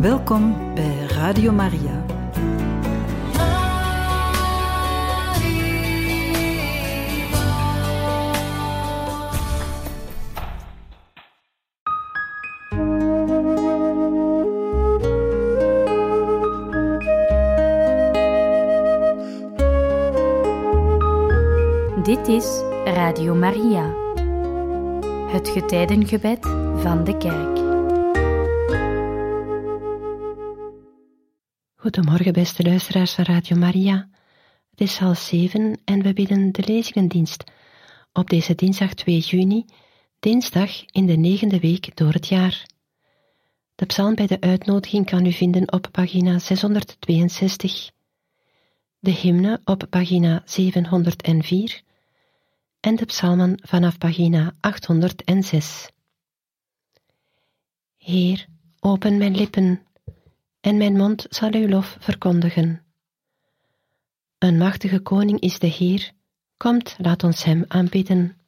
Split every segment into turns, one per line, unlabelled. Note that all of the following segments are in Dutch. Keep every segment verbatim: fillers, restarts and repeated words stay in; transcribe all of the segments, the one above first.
Welkom bij Radio Maria.
Dit is Radio Maria, het getijdengebed van de kerk.
Goedemorgen beste luisteraars van Radio Maria. Het is half zeven en we bidden de lezingendienst op deze dinsdag twee juni, dinsdag in de negende week door het jaar. De psalm bij de uitnodiging kan u vinden op pagina zeshonderdtweeënzestig, de hymne op pagina zevenhonderdvier en de psalmen vanaf pagina achthonderdzes. Heer, open mijn lippen, en mijn mond zal uw lof verkondigen. Een machtige koning is de Heer, komt, laat ons hem aanbidden.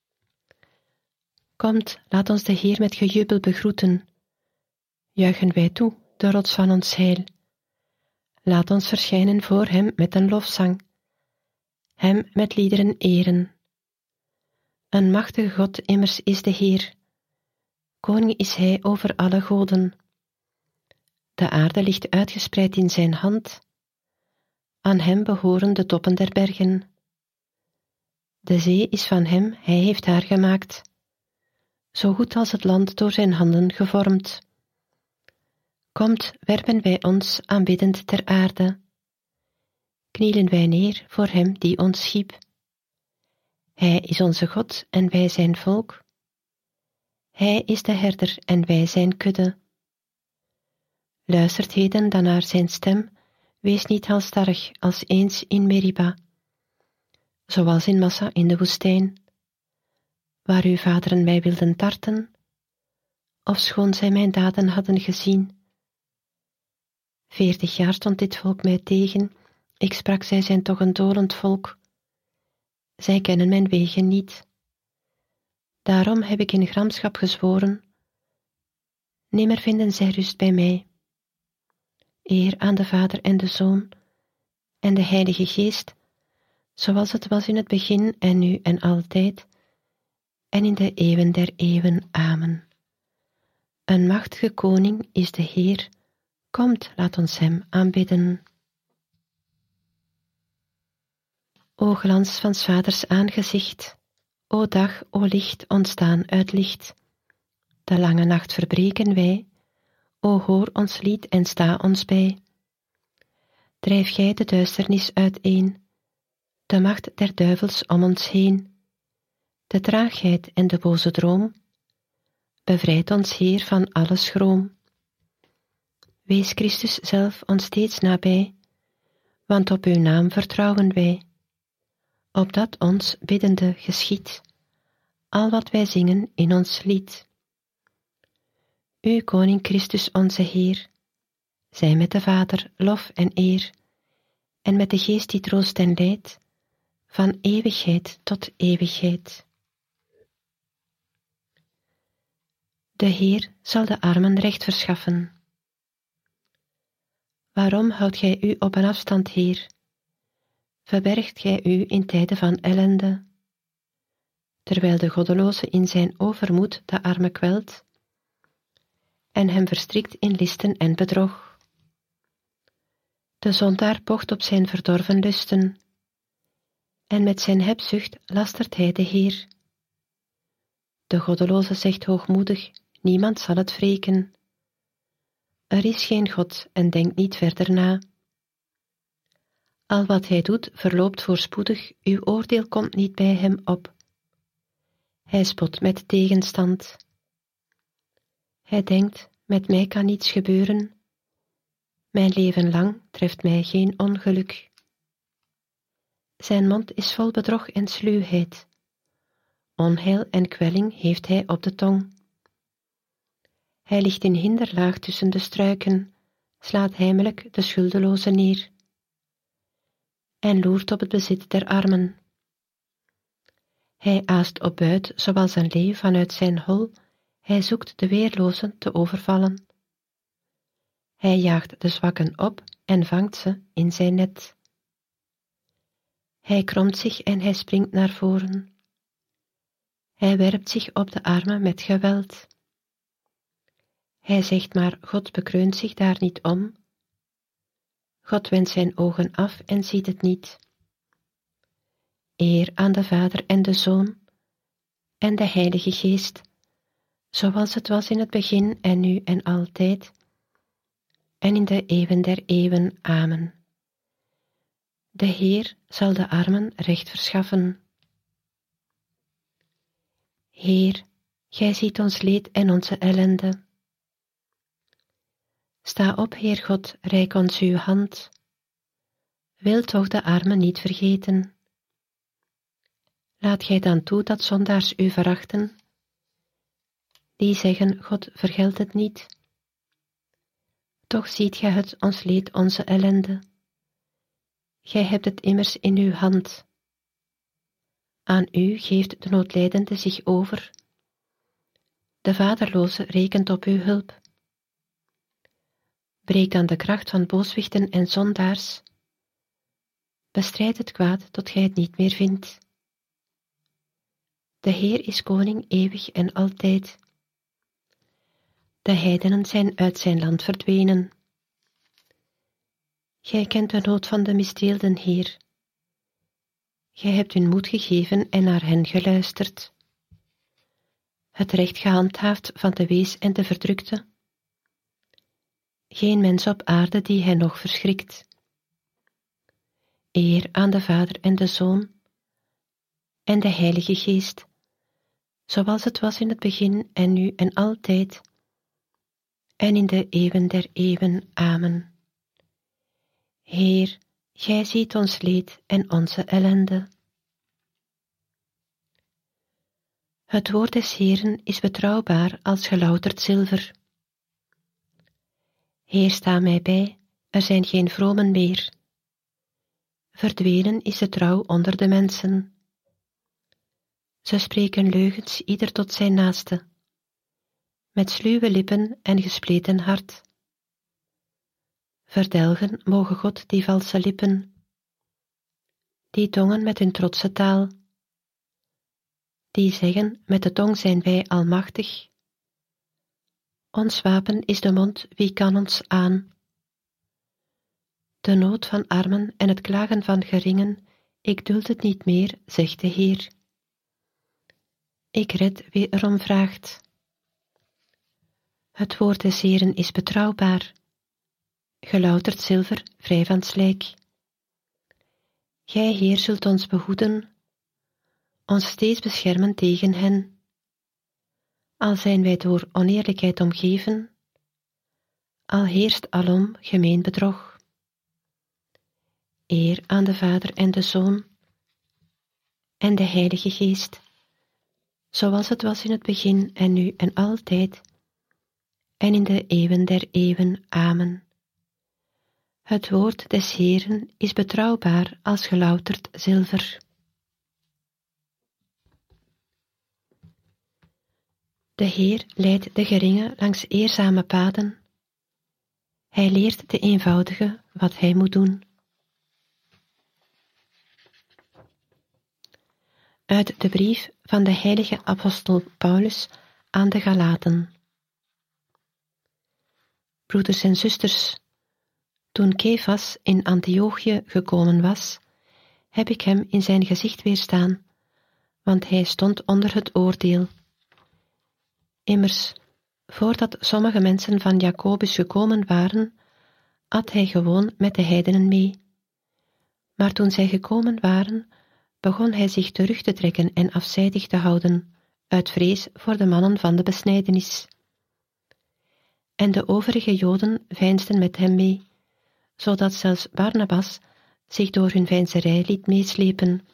Komt, laat ons de Heer met gejubel begroeten. Juichen wij toe, de rots van ons heil. Laat ons verschijnen voor hem met een lofzang, hem met liederen eren. Een machtige God immers is de Heer, koning is hij over alle goden. De aarde ligt uitgespreid in zijn hand, aan hem behoren de toppen der bergen. De zee is van hem, hij heeft haar gemaakt, zo goed als het land door zijn handen gevormd. Komt, werpen wij ons aanbiddend ter aarde, knielen wij neer voor hem die ons schiep. Hij is onze God en wij zijn volk. Hij is de herder en wij zijn kudde. Luistert heden dan naar zijn stem, wees niet halstarrig als eens in Meriba, zoals in Massa in de woestijn, waar uw vaderen mij wilden tarten, ofschoon zij mijn daden hadden gezien. Veertig jaar stond dit volk mij tegen, ik sprak, zij zijn toch een dolend volk. Zij kennen mijn wegen niet. Daarom heb ik in gramschap gezworen, nimmer vinden zij rust bij mij. Eer aan de Vader en de Zoon en de Heilige Geest, zoals het was in het begin en nu en altijd, en in de eeuwen der eeuwen. Amen. Een machtige koning is de Heer, komt, laat ons hem aanbidden. O glans van 's Vaders aangezicht, o dag, o licht, ontstaan uit licht. De lange nacht verbreken wij, o hoor ons lied en sta ons bij. Drijf gij de duisternis uiteen, de macht der duivels om ons heen, de traagheid en de boze droom, bevrijd ons Heer van alle schroom. Wees Christus zelf ons steeds nabij, want op uw naam vertrouwen wij, opdat ons biddende geschiedt, al wat wij zingen in ons lied. U, Koning Christus onze Heer, zij met de Vader lof en eer, en met de Geest die troost en leidt, van eeuwigheid tot eeuwigheid. De Heer zal de armen recht verschaffen. Waarom houdt gij u op een afstand, Heer? Verbergt gij u in tijden van ellende, terwijl de goddeloze in zijn overmoed de arme kwelt, en hem verstrikt in listen en bedrog. De zondaar pocht op zijn verdorven lusten, en met zijn hebzucht lastert hij de Heer. De goddeloze zegt hoogmoedig, niemand zal het wreken. Er is geen God en denkt niet verder na. Al wat hij doet verloopt voorspoedig, uw oordeel komt niet bij hem op. Hij spot met tegenstand. Hij denkt, met mij kan niets gebeuren. Mijn leven lang treft mij geen ongeluk. Zijn mond is vol bedrog en sluwheid. Onheil en kwelling heeft hij op de tong. Hij ligt in hinderlaag tussen de struiken, slaat heimelijk de schuldeloze neer en loert op het bezit der armen. Hij aast op buit zoals een leeuw vanuit zijn hol, hij zoekt de weerlozen te overvallen. Hij jaagt de zwakken op en vangt ze in zijn net. Hij kromt zich en hij springt naar voren. Hij werpt zich op de armen met geweld. Hij zegt maar, God bekreunt zich daar niet om. God wendt zijn ogen af en ziet het niet. Eer aan de Vader en de Zoon en de Heilige Geest, zoals het was in het begin en nu en altijd, en in de eeuwen der eeuwen. Amen. De Heer zal de armen recht verschaffen. Heer, gij ziet ons leed en onze ellende. Sta op, Heer God, reik ons uw hand. Wil toch de armen niet vergeten. Laat gij dan toe dat zondaars u verachten, die zeggen, God vergeldt het niet. Toch ziet gij het, ons leed, onze ellende. Gij hebt het immers in uw hand. Aan u geeft de noodlijdende zich over. De vaderloze rekent op uw hulp. Breek dan de kracht van booswichten en zondaars. Bestrijd het kwaad tot gij het niet meer vindt. De Heer is koning eeuwig en altijd. De heidenen zijn uit zijn land verdwenen. Gij kent de nood van de misdeelden, Heer. Gij hebt hun moed gegeven en naar hen geluisterd. Het recht gehandhaafd van de wees en de verdrukte. Geen mens op aarde die hij nog verschrikt. Eer aan de Vader en de Zoon en de Heilige Geest, zoals het was in het begin en nu en altijd, en in de eeuwen der eeuwen. Amen. Heer, gij ziet ons leed en onze ellende. Het woord des Heeren is betrouwbaar als gelouterd zilver. Heer, sta mij bij, er zijn geen vromen meer. Verdwenen is de trouw onder de mensen. Ze spreken leugens ieder tot zijn naaste, met sluwe lippen en gespleten hart. Verdelgen mogen God die valse lippen, die tongen met hun trotse taal, die zeggen, met de tong zijn wij almachtig. Ons wapen is de mond, wie kan ons aan? De nood van armen en het klagen van geringen, ik duld het niet meer, zegt de Heer. Ik red wie erom vraagt. Het woord des Heeren is betrouwbaar, gelouterd zilver, vrij van slijk. Gij, Heer, zult ons behoeden, ons steeds beschermen tegen hen. Al zijn wij door oneerlijkheid omgeven, al heerst alom gemeen bedrog. Eer aan de Vader en de Zoon en de Heilige Geest, zoals het was in het begin en nu en altijd, en in de eeuwen der eeuwen. Amen. Het woord des Heeren is betrouwbaar als gelouterd zilver. De Heer leidt de geringen langs eerzame paden. Hij leert de eenvoudige wat hij moet doen. Uit de brief van de heilige apostel Paulus aan de Galaten. Broeders en zusters, toen Kefas in Antiochië gekomen was, heb ik hem in zijn gezicht weerstaan, want hij stond onder het oordeel. Immers, voordat sommige mensen van Jacobus gekomen waren, at hij gewoon met de heidenen mee. Maar toen zij gekomen waren, begon hij zich terug te trekken en afzijdig te houden, uit vrees voor de mannen van de besnijdenis. En de overige Joden veinsden met hem mee, zodat zelfs Barnabas zich door hun veinzerij liet meeslepen.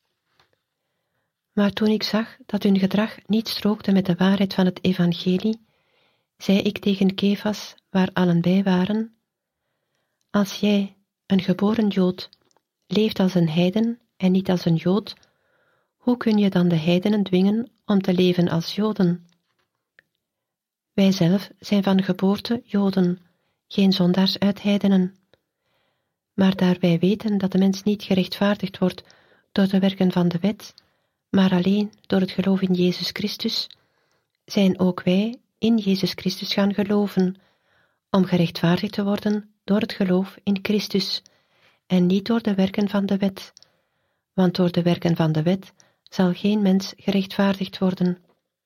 Maar toen ik zag dat hun gedrag niet strookte met de waarheid van het evangelie, zei ik tegen Kefas, waar allen bij waren: als jij, een geboren Jood, leeft als een heiden en niet als een Jood, hoe kun je dan de heidenen dwingen om te leven als Joden? Wij zelf zijn van geboorte Joden, geen zondaars uit heidenen. Maar daar wij weten dat de mens niet gerechtvaardigd wordt door de werken van de wet, maar alleen door het geloof in Jezus Christus, zijn ook wij in Jezus Christus gaan geloven, om gerechtvaardigd te worden door het geloof in Christus, en niet door de werken van de wet, want door de werken van de wet zal geen mens gerechtvaardigd worden.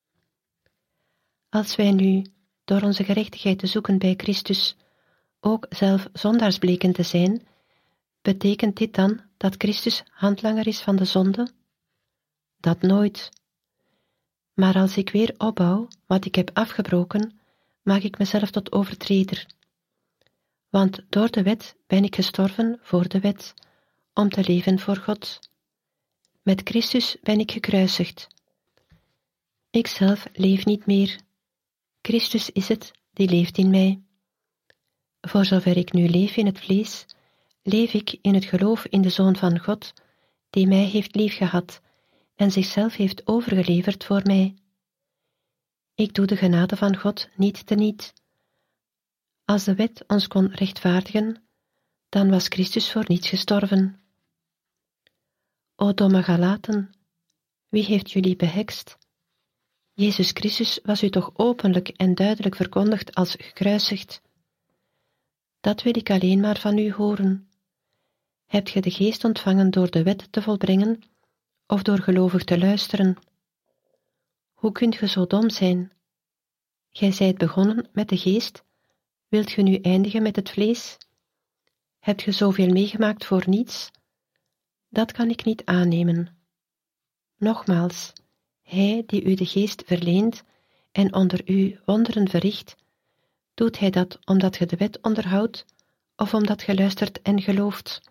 Als wij nu, door onze gerechtigheid te zoeken bij Christus, ook zelf zondaars bleken te zijn, betekent dit dan dat Christus handlanger is van de zonde? Dat nooit. Maar als ik weer opbouw wat ik heb afgebroken, maak ik mezelf tot overtreder. Want door de wet ben ik gestorven voor de wet, om te leven voor God. Met Christus ben ik gekruisigd. Ikzelf leef niet meer. Christus is het die leeft in mij. Voor zover ik nu leef in het vlees, leef ik in het geloof in de Zoon van God, die mij heeft liefgehad en zichzelf heeft overgeleverd voor mij. Ik doe de genade van God niet teniet. Als de wet ons kon rechtvaardigen, dan was Christus voor niets gestorven. O domme Galaten, wie heeft jullie behekst? Jezus Christus was u toch openlijk en duidelijk verkondigd als gekruisigd. Dat wil ik alleen maar van u horen. Hebt ge de geest ontvangen door de wet te volbrengen, of door gelovig te luisteren? Hoe kunt ge zo dom zijn? Gij zijt begonnen met de geest, wilt ge nu eindigen met het vlees? Hebt ge zoveel meegemaakt voor niets? Dat kan ik niet aannemen. Nogmaals, hij die u de geest verleent en onder u wonderen verricht, doet hij dat omdat ge de wet onderhoudt, of omdat ge luistert en gelooft?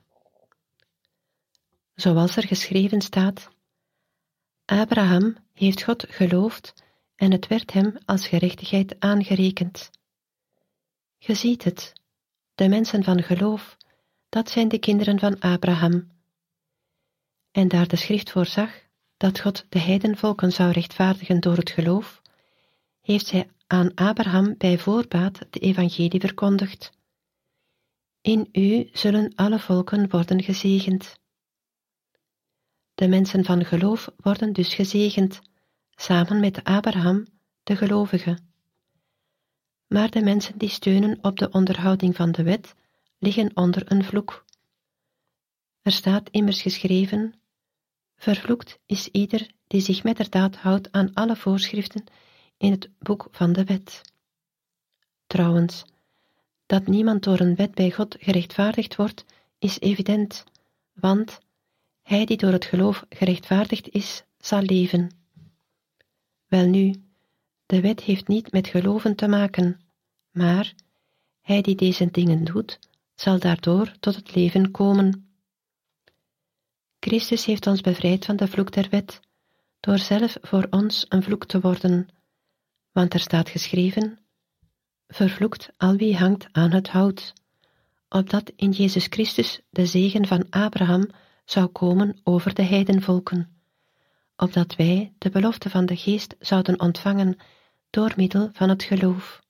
Zoals er geschreven staat, Abraham heeft God geloofd en het werd hem als gerechtigheid aangerekend. Ge ziet het, de mensen van geloof, dat zijn de kinderen van Abraham. En daar de schrift voorzag dat God de heidenvolken zou rechtvaardigen door het geloof, heeft hij aan Abraham bij voorbaat de evangelie verkondigd. In u zullen alle volken worden gezegend. De mensen van geloof worden dus gezegend, samen met Abraham, de gelovige. Maar de mensen die steunen op de onderhouding van de wet, liggen onder een vloek. Er staat immers geschreven, vervloekt is ieder die zich metterdaad houdt aan alle voorschriften in het boek van de wet. Trouwens, dat niemand door een wet bij God gerechtvaardigd wordt, is evident, want hij die door het geloof gerechtvaardigd is, zal leven. Welnu, de wet heeft niet met geloven te maken, maar hij die deze dingen doet, zal daardoor tot het leven komen. Christus heeft ons bevrijd van de vloek der wet, door zelf voor ons een vloek te worden, want er staat geschreven, vervloekt al wie hangt aan het hout, opdat in Jezus Christus de zegen van Abraham zou komen over de heidenvolken, opdat wij de belofte van de geest zouden ontvangen door middel van het geloof.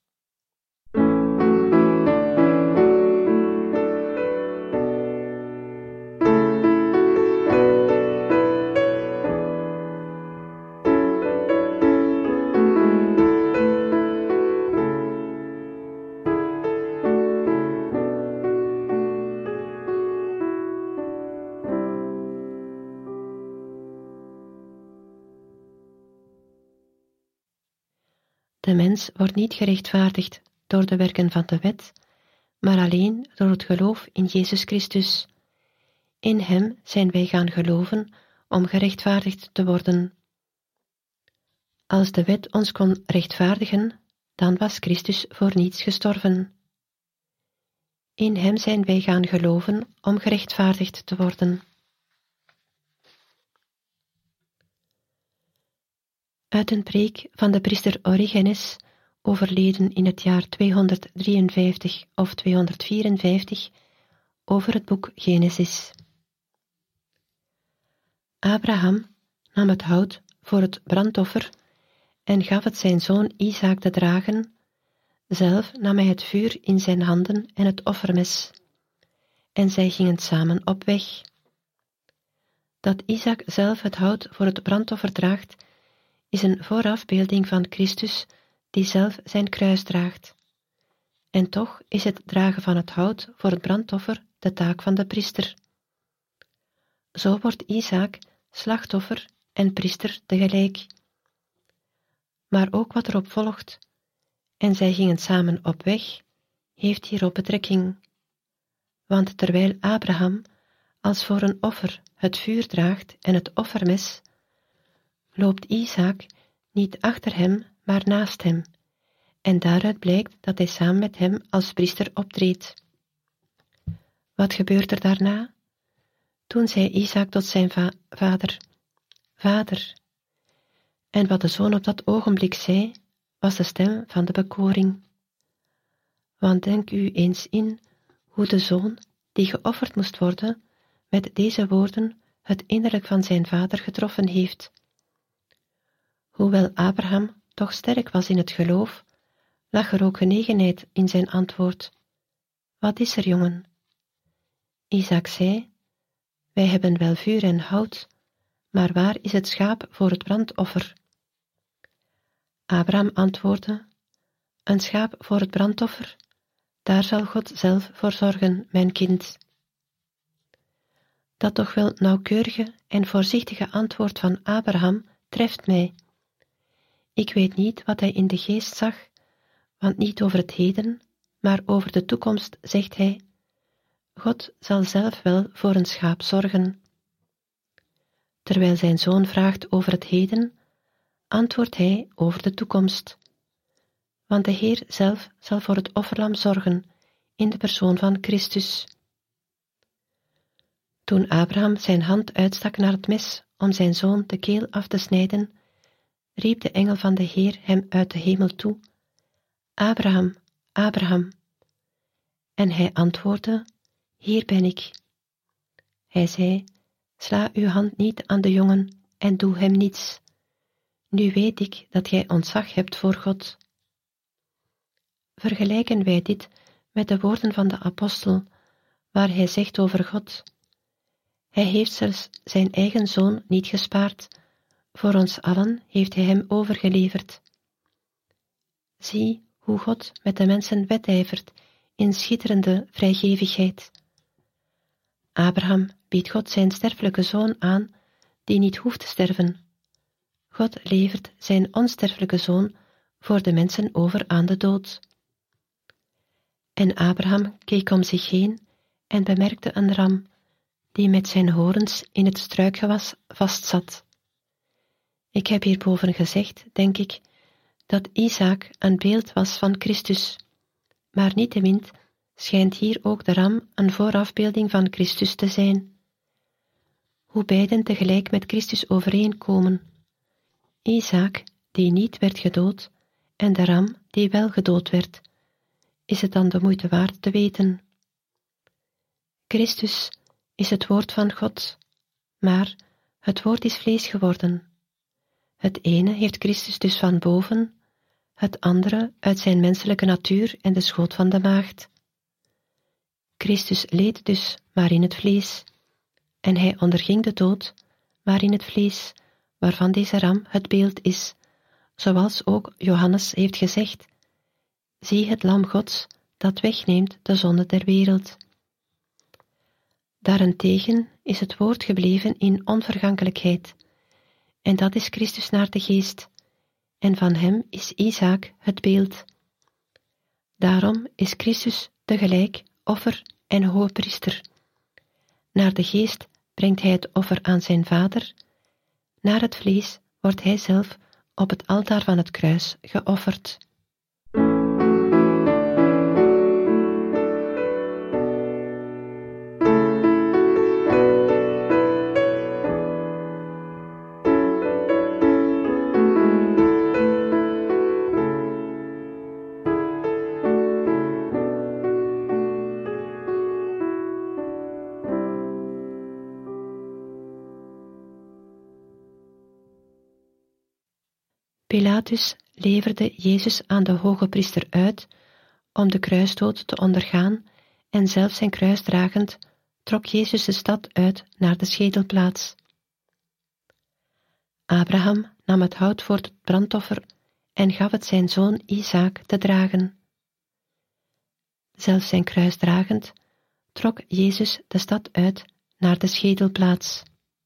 De mens wordt niet gerechtvaardigd door de werken van de wet, maar alleen door het geloof in Jezus Christus. In Hem zijn wij gaan geloven om gerechtvaardigd te worden. Als de wet ons kon rechtvaardigen, dan was Christus voor niets gestorven. In Hem zijn wij gaan geloven om gerechtvaardigd te worden. Uit een preek van de priester Origenes, overleden in het jaar tweehonderddrieënvijftig of tweehonderdvierenvijftig, over het boek Genesis. Abraham nam het hout voor het brandoffer en gaf het zijn zoon Isaak te dragen, Zelf nam hij het vuur in zijn handen en het offermes, en zij gingen samen op weg. Dat Isaac zelf het hout voor het brandoffer draagt, is een voorafbeelding van Christus die zelf zijn kruis draagt. En toch is het dragen van het hout voor het brandoffer de taak van de priester. Zo wordt Isaac slachtoffer en priester tegelijk. Maar ook wat erop volgt, en zij gingen samen op weg, heeft hierop betrekking. Want terwijl Abraham als voor een offer het vuur draagt en het offermes, loopt Isaac niet achter hem, maar naast hem, en daaruit blijkt dat hij samen met hem als priester optreedt. Wat gebeurt er daarna? Toen zei Isaac tot zijn va- vader, Vader. En wat de zoon op dat ogenblik zei, was de stem van de bekoring. Want denk u eens in hoe de zoon, die geofferd moest worden, met deze woorden het innerlijk van zijn vader getroffen heeft. Hoewel Abraham toch sterk was in het geloof, lag er ook genegenheid in zijn antwoord. Wat is er, jongen? Isaac zei, wij hebben wel vuur en hout, maar waar is het schaap voor het brandoffer? Abraham antwoordde, een schaap voor het brandoffer, daar zal God zelf voor zorgen, mijn kind. Dat toch wel nauwkeurige en voorzichtige antwoord van Abraham treft mij. Ik weet niet wat hij in de geest zag, want niet over het heden, maar over de toekomst zegt hij, God zal zelf wel voor een schaap zorgen. Terwijl zijn zoon vraagt over het heden, antwoordt hij over de toekomst. Want de Heer zelf zal voor het offerlam zorgen, in de persoon van Christus. Toen Abraham zijn hand uitstak naar het mes om zijn zoon de keel af te snijden, riep de engel van de Heer hem uit de hemel toe, Abraham, Abraham. En hij antwoordde, hier ben ik. Hij zei, sla uw hand niet aan de jongen en doe hem niets. Nu weet ik dat gij ontzag hebt voor God. Vergelijken wij dit met de woorden van de apostel, waar hij zegt over God, hij heeft zelfs zijn eigen zoon niet gespaard, voor ons allen heeft hij hem overgeleverd. Zie hoe God met de mensen wedijvert in schitterende vrijgevigheid. Abraham biedt God zijn sterfelijke zoon aan, die niet hoeft te sterven. God levert zijn onsterfelijke zoon voor de mensen over aan de dood. En Abraham keek om zich heen en bemerkte een ram, die met zijn horens in het struikgewas vastzat. Ik heb hierboven gezegd, denk ik, dat Isaac een beeld was van Christus, maar niettemin schijnt hier ook de ram een voorafbeelding van Christus te zijn. Hoe beiden tegelijk met Christus overeenkomen. Isaac, die niet werd gedood, en de ram, die wel gedood werd, is het dan de moeite waard te weten. Christus is het woord van God, maar het woord is vlees geworden. Het ene heeft Christus dus van boven, het andere uit zijn menselijke natuur en de schoot van de maagd. Christus leed dus, maar in het vlees, en hij onderging de dood, maar in het vlees, waarvan deze ram het beeld is, zoals ook Johannes heeft gezegd, zie het lam Gods, dat wegneemt de zonde der wereld. Daarentegen is het woord gebleven in onvergankelijkheid, en dat is Christus naar de geest, en van hem is Isaac het beeld. Daarom is Christus tegelijk offer en hogepriester. Naar de geest brengt hij het offer aan zijn vader, naar het vlees wordt hij zelf op het altaar van het kruis geofferd. Pilatus leverde Jezus aan de hoge priester uit om de kruisdood te ondergaan en zelf zijn kruis dragend, trok Jezus de stad uit naar de schedelplaats. Abraham nam het hout voor het brandoffer en gaf het zijn zoon Isaak te dragen. Zelf zijn kruis dragend, trok Jezus de stad uit naar de schedelplaats.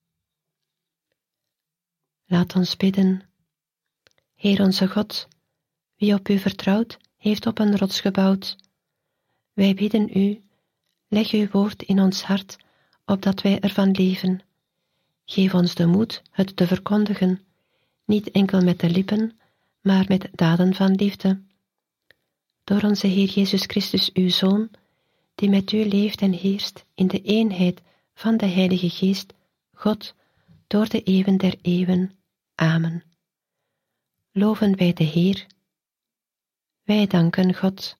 Laat ons bidden. Heer onze God, wie op u vertrouwt, heeft op een rots gebouwd. Wij bidden u, leg uw woord in ons hart, opdat wij ervan leven. Geef ons de moed het te verkondigen, niet enkel met de lippen, maar met daden van liefde. Door onze Heer Jezus Christus, uw Zoon, die met u leeft en heerst in de eenheid van de Heilige Geest, God, door de eeuwen der eeuwen. Amen. Loven wij de Heer. Wij danken God.